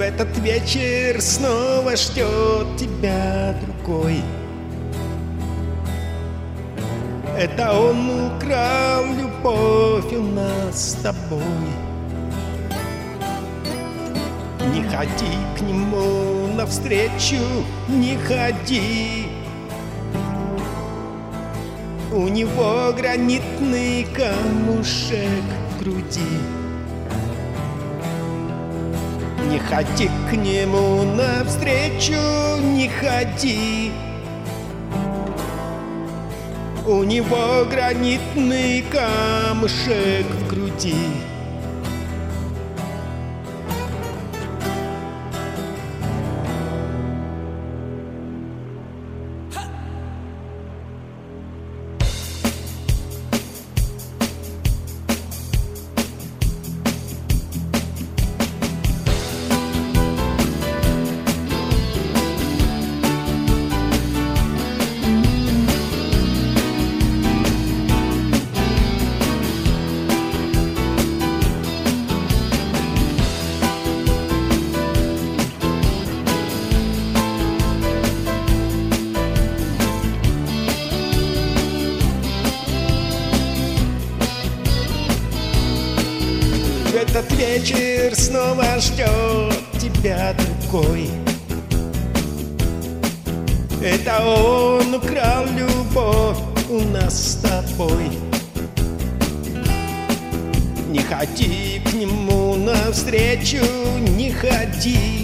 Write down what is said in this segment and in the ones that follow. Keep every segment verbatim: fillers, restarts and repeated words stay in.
В этот вечер снова ждет тебя другой. Это он украл любовь у нас с тобой. Не ходи к нему навстречу, не ходи. У него гранитный камушек в груди. Не ходи к нему навстречу, не ходи. У него гранитный камушек в груди. Этот вечер снова ждет тебя другой. Это он украл любовь у нас с тобой. Не ходи к нему навстречу, не ходи.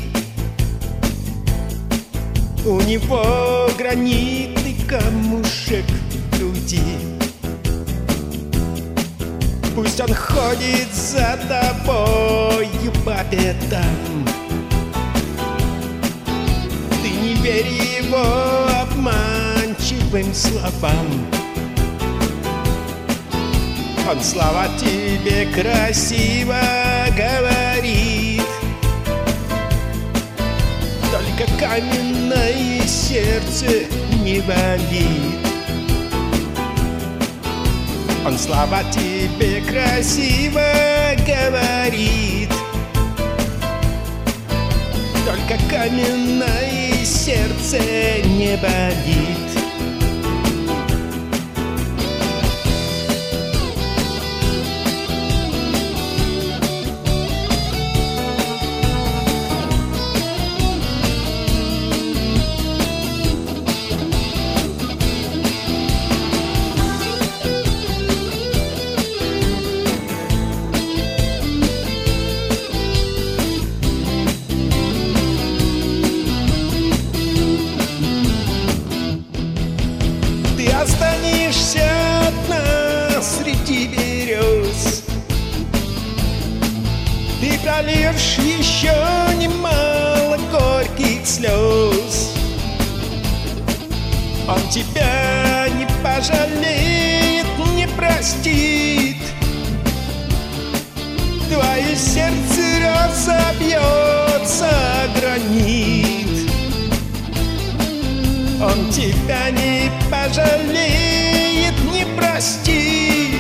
У него гранитный камушек в груди. Пусть он ходит за тобою по пятам. Ты не верь его обманчивым словам. Он слова тебе красиво говорит, только каменное сердце не болит. Он слова тебе красиво говорит, только каменное сердце не болит. Останешься одна среди берез. Ты прольешь еще немало горьких слез. Он тебя не пожалеет, не простит. Твое сердце разобьется о гранит. Он тебя не пожалеет, не простит.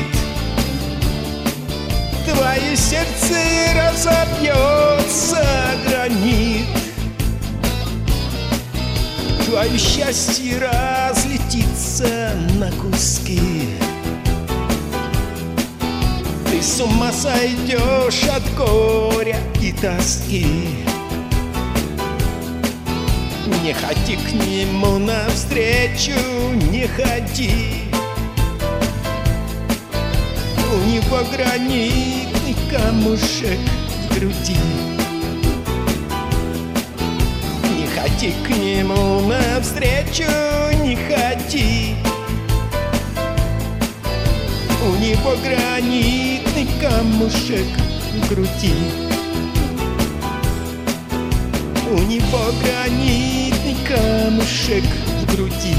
Твое сердце разобьется о гранит. Твое счастье разлетится на куски. Ты с ума сойдешь от горя и тоски. Не ходи к нему навстречу, не ходи. У него гранитный камушек в груди. Не ходи к нему навстречу, не ходи. У него гранитный камушек в груди. У него гранитный камушек в груди.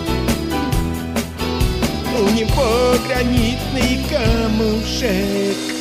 У него гранитный камушек